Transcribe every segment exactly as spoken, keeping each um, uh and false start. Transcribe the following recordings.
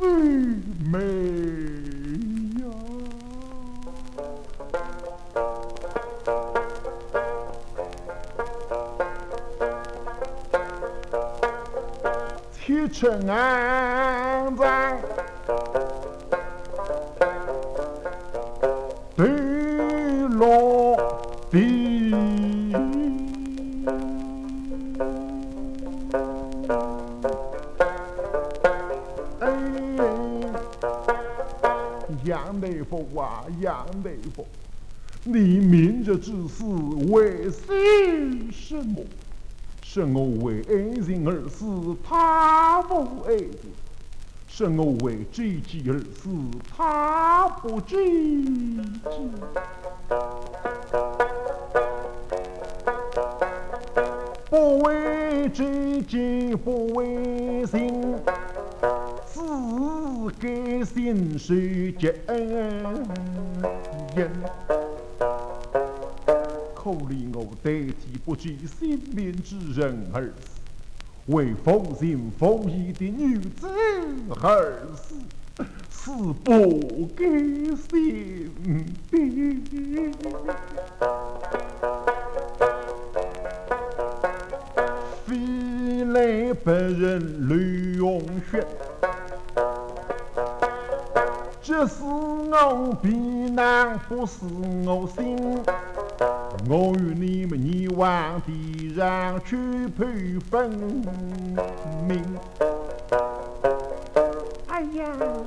美呀！铁城安在对落地，哎，杨大夫啊，杨大夫，你明日之死为什么？是我为爱人而死，他不爱人；是我为知己而死，他不知己。不为知己，不为情，只给心水结恩。可怜我代替不起心面之人而死，为奉行奉义的女子而死，死不给心的。非来白人吕永轩，这是我避难，不是我心。我与你们一往地上去配分明。哎呀，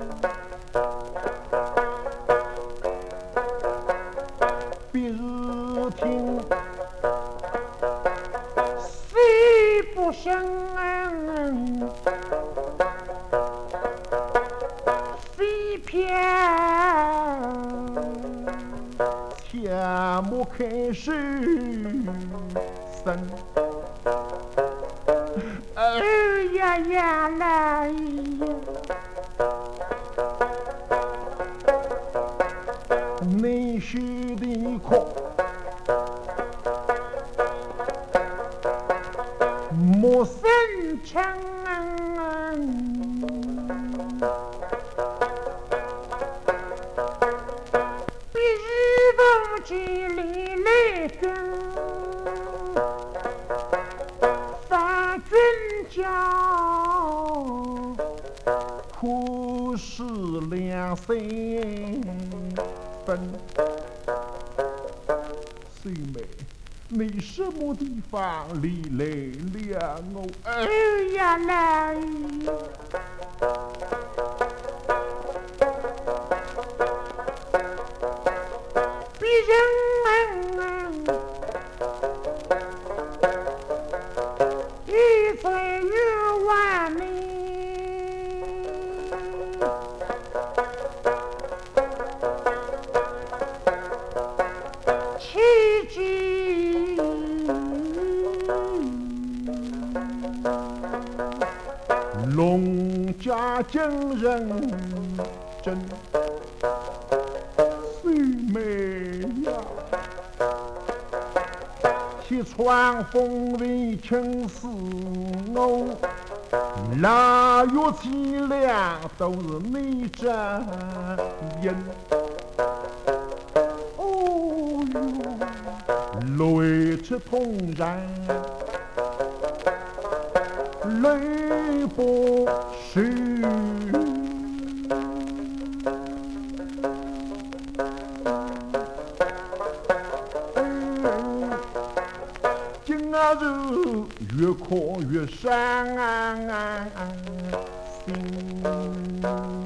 别日听谁不生，飞偏天幕开始生，哎呀呀来呀！内须的空，莫生成。几里来跟三军交，苦是两三分。水妹，你什么地方离来了我？哎呀来！一醉于万里，奇迹龙家惊人真最美呀！铁窗风为情似我，腊月凄凉都是你这人。哦哟，泪赤痛然，泪不湿。越哭越伤心。